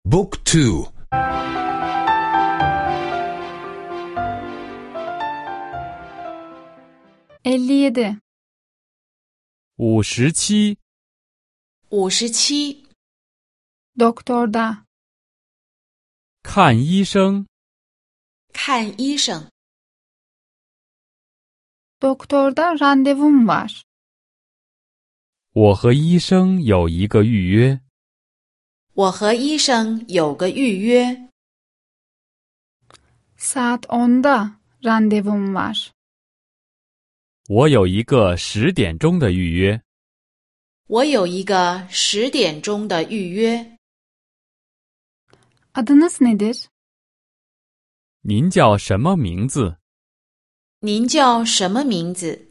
Book 2 57 57 57 doktorda 看医生。 看医生。 doktorda randevum var. 我和医生有一个预约。 我和医生有个预约。 Saat 10'da randevum var. 我有一个10点钟的预约。 我有一个10点钟的预约。 Adınız nedir? 您叫什么名字？ 您叫什么名字？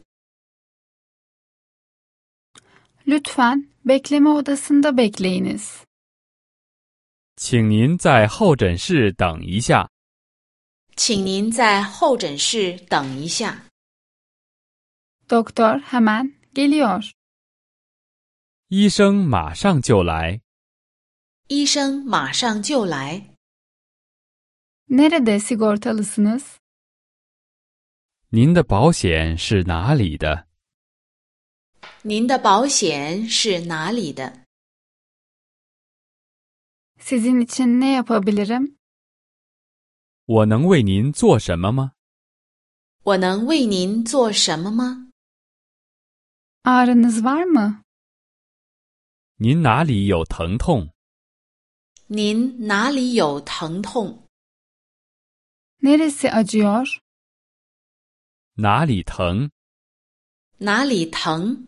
Lütfen bekleme odasında bekleyiniz. 请您在候诊室等一下。 请您在候诊室等一下。 Doktor hemen geliyor. 医生马上就来。 医生马上就来。 Nerede sigortalısınız? 您的保险是哪里的？ 您的保险是哪里的？ Sizin için ne yapabilirim? 我能为您做什么吗？ 我能为您做什么吗？ Ağrınız var mı? 您哪里有疼痛？ 您哪里有疼痛？ Neresi acıyor? 哪里疼？ 哪里疼？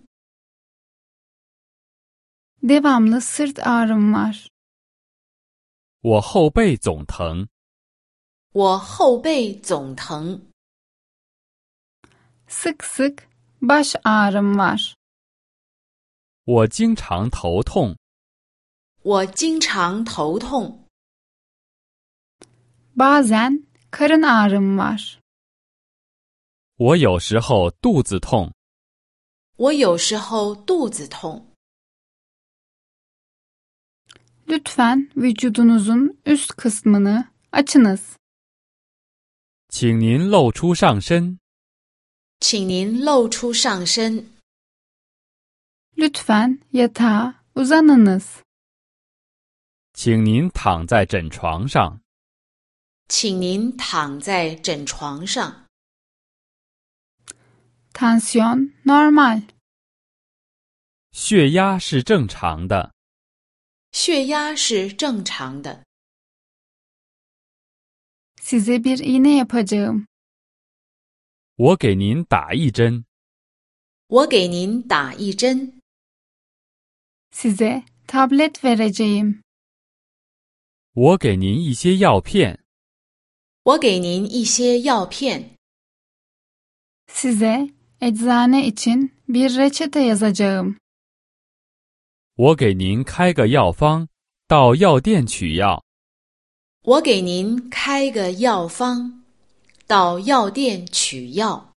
Devamlı sırt ağrım var. 我后背总疼。 我后背总疼。 Sık sık baş ağrım var. 我经常头痛。 我经常头痛。 Bazen karın ağrım var. 我有时候肚子痛。 我有时候肚子痛。 Lütfen vücudunuzun üst kısmını açınız. 请您露出上身。 请您露出上身。 Lütfen yatağa uzanınız. 请您躺在诊床上。 请您躺在诊床上。 Tansiyon normal. 血压是正常的。 血压是正常的。 Size bir iğne yapacağım. 我给您打一针。 我给您打一针。 Size tablet vereceğim. 我给您一些药片。 我给您一些药片。 Size eczane için bir reçete yazacağım. 我给您开个药方，到药店取药。 我给您开个药方，到药店取药。